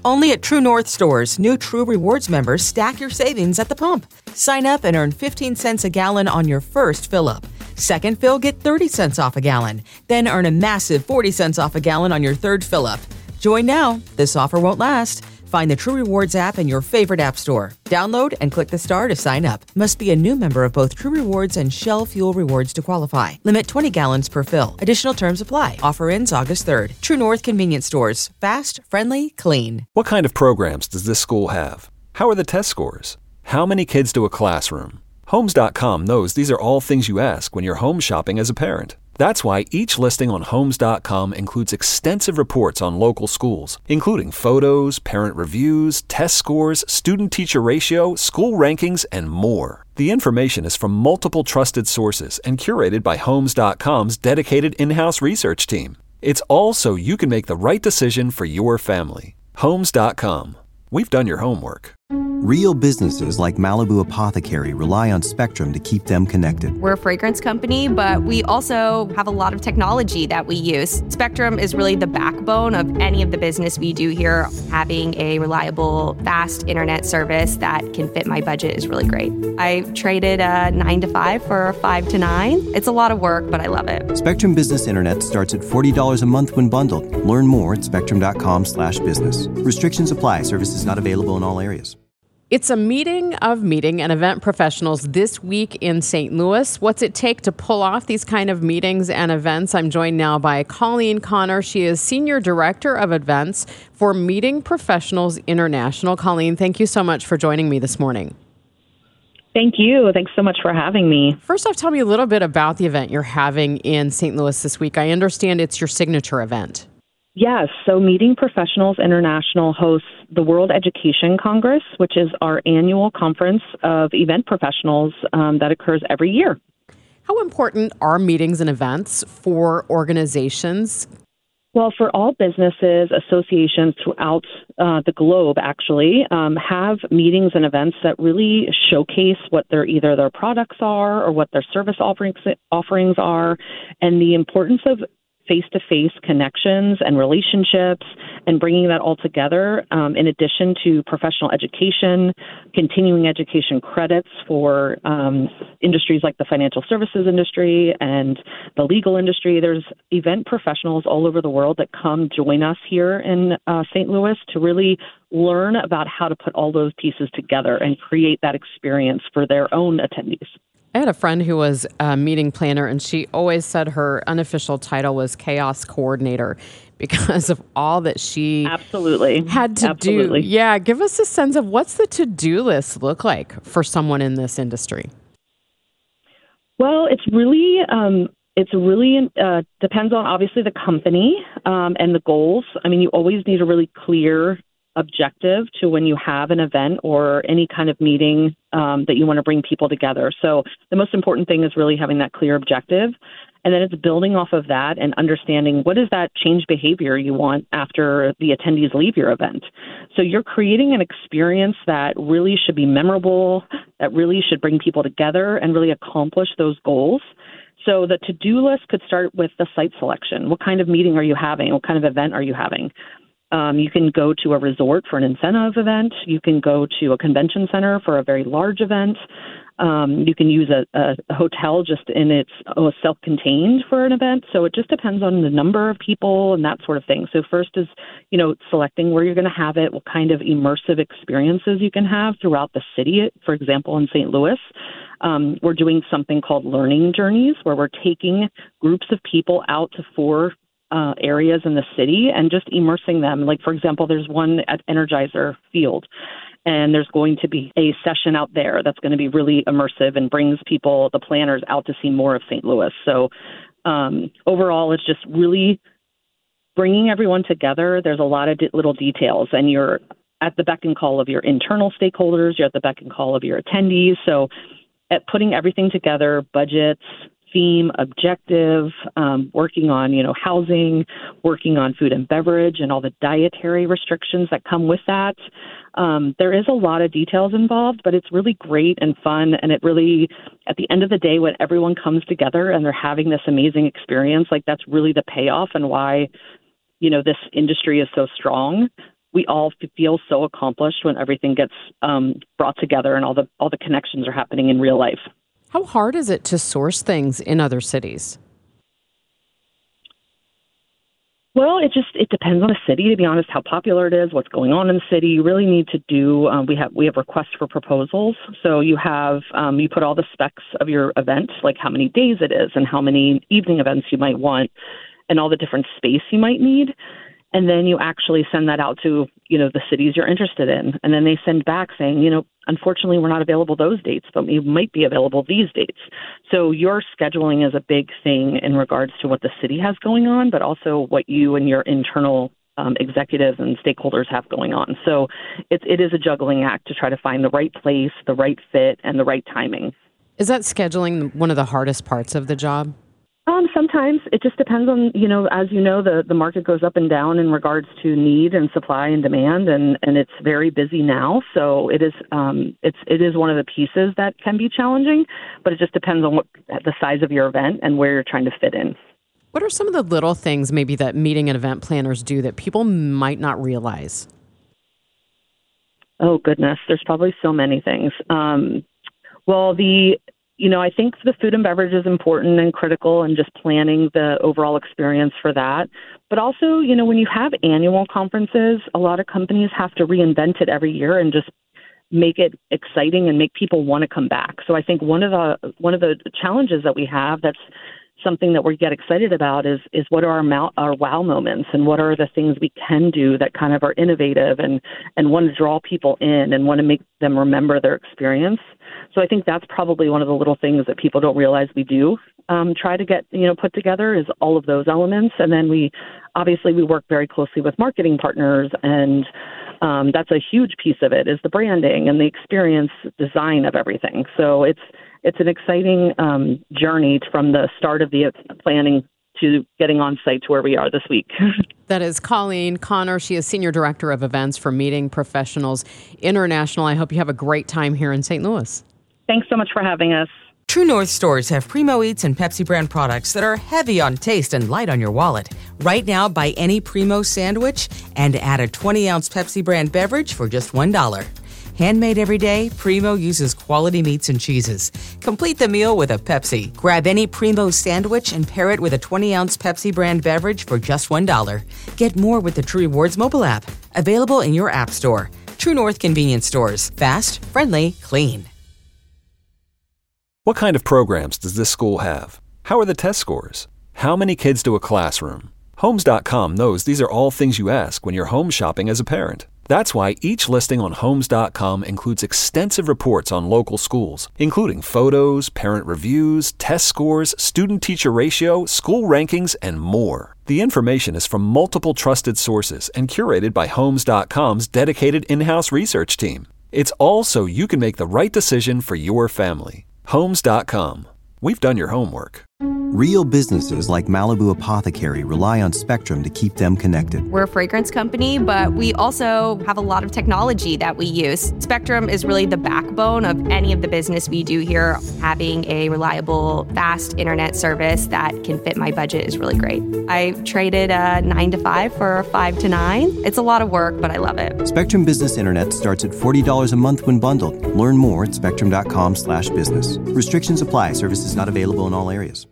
Only at True North stores, new True Rewards members stack your savings at the pump. Sign up and earn 15 cents a gallon on your first fill-up. Second fill, get 30 cents off a gallon. Then earn a massive 40 cents off a gallon on your third fill-up. Join now. This offer won't last. Find the True Rewards app in your favorite app store. Download and click the star to sign up. Must be a new member of both True Rewards and Shell Fuel Rewards to qualify. Limit 20 gallons per fill. Additional terms apply. Offer ends August 3rd. True North Convenience Stores. Fast, friendly, clean. What kind of programs does this school have? How are the test scores? How many kids do a classroom? Homes.com knows these are all things you ask when you're home shopping as a parent. That's why each listing on Homes.com includes extensive reports on local schools, including photos, parent reviews, test scores, student-teacher ratio, school rankings, and more. The information is from multiple trusted sources and curated by Homes.com's dedicated in-house research team. It's all so you can make the right decision for your family. Homes.com. We've done your homework. Real businesses like Malibu Apothecary rely on Spectrum to keep them connected. We're a fragrance company, but we also have a lot of technology that we use. Spectrum is really the backbone of any of the business we do here. Having a reliable, fast internet service that can fit my budget is really great. I traded a 9 to 5 for a 5 to 9. It's a lot of work, but I love it. Spectrum Business Internet starts at $40 a month when bundled. Learn more at spectrum.com/business. Restrictions apply. Services not available in all areas. It's a meeting of meeting and event professionals this week in St. Louis. What's it take to pull off these kind of meetings and events? I'm joined now by Colleen Connor. She is Senior Director of Events for Meeting Professionals International. Colleen, thank you so much for joining me this morning. Thank you. Thanks so much for having me. First off, tell me a little bit about the event you're having in St. Louis this week. I understand it's your signature event. Yes. So Meeting Professionals International hosts the World Education Congress, which is our annual conference of event professionals that occurs every year. How important are meetings and events for organizations? Well, for all businesses, associations throughout the globe, actually, have meetings and events that really showcase what either their products are or what their service offerings are, and the importance of face-to-face connections and relationships and bringing that all together in addition to professional education, continuing education credits for industries like the financial services industry and the legal industry. There's event professionals all over the world that come join us here in St. Louis to really learn about how to put all those pieces together and create that experience for their own attendees. I had a friend who was a meeting planner, and she always said her unofficial title was chaos coordinator because of all that she had to do. Yeah, give us a sense of what's the to-do list look like for someone in this industry? Well, it's really depends on obviously the company and the goals. I mean, you always need a really clear objective to when you have an event or any kind of meeting that you want to bring people together. So the most important thing is really having that clear objective. And then it's building off of that and understanding what is that change behavior you want after the attendees leave your event. So you're creating an experience that really should be memorable, that really should bring people together and really accomplish those goals. So the to-do list could start with the site selection. What kind of meeting are you having? What kind of event are you having? You can go to a resort for an incentive event. You can go to a convention center for a very large event. You can use a hotel just in its self-contained for an event. So it just depends on the number of people and that sort of thing. So first is, selecting where you're going to have it, what kind of immersive experiences you can have throughout the city. For example, in St. Louis, we're doing something called learning journeys, where we're taking groups of people out to 4 areas in the city and just immersing them. Like, for example, there's one at Energizer Field, and there's going to be a session out there that's going to be really immersive and brings people, the planners, out to see more of St. Louis. So overall, it's just really bringing everyone together. There's a lot of little details, and you're at the beck and call of your internal stakeholders. You're at the beck and call of your attendees. So at putting everything together, budgets, theme, objective, working on, housing, working on food and beverage and all the dietary restrictions that come with that. There is a lot of details involved, but it's really great and fun. And it really, at the end of the day, when everyone comes together and they're having this amazing experience, like that's really the payoff and why, this industry is so strong. we all feel so accomplished when everything gets brought together and all the connections are happening in real life. How hard is it to source things in other cities? Well, it depends on the city, to be honest, how popular it is, what's going on in the city. You really need to do, we have requests for proposals. So you have, you put all the specs of your event, like how many days it is and how many evening events you might want and all the different space you might need. And then you actually send that out to, the cities you're interested in. And then they send back saying, unfortunately, we're not available those dates, but we might be available these dates. So your scheduling is a big thing in regards to what the city has going on, but also what you and your internal executives and stakeholders have going on. So it is a juggling act to try to find the right place, the right fit, and the right timing. Is that scheduling one of the hardest parts of the job? Sometimes it just depends on, as the market goes up and down in regards to need and supply and demand, and it's very busy now. So it is one of the pieces that can be challenging, but it just depends on what the size of your event and where you're trying to fit in. What are some of the little things maybe that meeting and event planners do that people might not realize? Oh, goodness. There's probably so many things. I think the food and beverage is important and critical and just planning the overall experience for that. But also, when you have annual conferences, a lot of companies have to reinvent it every year and just make it exciting and make people want to come back. So I think one of the challenges that we have that's something that we get excited about is what are our wow moments and what are the things we can do that kind of are innovative and want to draw people in and want to make them remember their experience. So I think that's probably one of the little things that people don't realize we do try to get, put together is all of those elements. And then we work very closely with marketing partners, and that's a huge piece of it is the branding and the experience design of everything. So it's an exciting journey from the start of the planning to getting on site to where we are this week. That is Colleen Connor. She is Senior Director of Events for Meeting Professionals International. I hope you have a great time here in St. Louis. Thanks so much for having us. True North stores have Primo Eats and Pepsi brand products that are heavy on taste and light on your wallet. Right now, buy any Primo sandwich and add a 20-ounce Pepsi brand beverage for just $1. Handmade every day, Primo uses quality meats and cheeses. Complete the meal with a Pepsi. Grab any Primo sandwich and pair it with a 20-ounce Pepsi brand beverage for just $1. Get more with the True Rewards mobile app. Available in your app store. True North convenience stores. Fast, friendly, clean. What kind of programs does this school have? How are the test scores? How many kids do a classroom? Homes.com knows these are all things you ask when you're home shopping as a parent. That's why each listing on Homes.com includes extensive reports on local schools, including photos, parent reviews, test scores, student-teacher ratio, school rankings, and more. The information is from multiple trusted sources and curated by Homes.com's dedicated in-house research team. It's all so you can make the right decision for your family. Homes.com. We've done your homework. Real businesses like Malibu Apothecary rely on Spectrum to keep them connected. We're a fragrance company, but we also have a lot of technology that we use. Spectrum is really the backbone of any of the business we do here. Having a reliable, fast internet service that can fit my budget is really great. I traded a 9 to 5 for a 5 to 9. It's a lot of work, but I love it. Spectrum Business Internet starts at $40 a month when bundled. Learn more at spectrum.com/business. Restrictions apply. Services not available in all areas.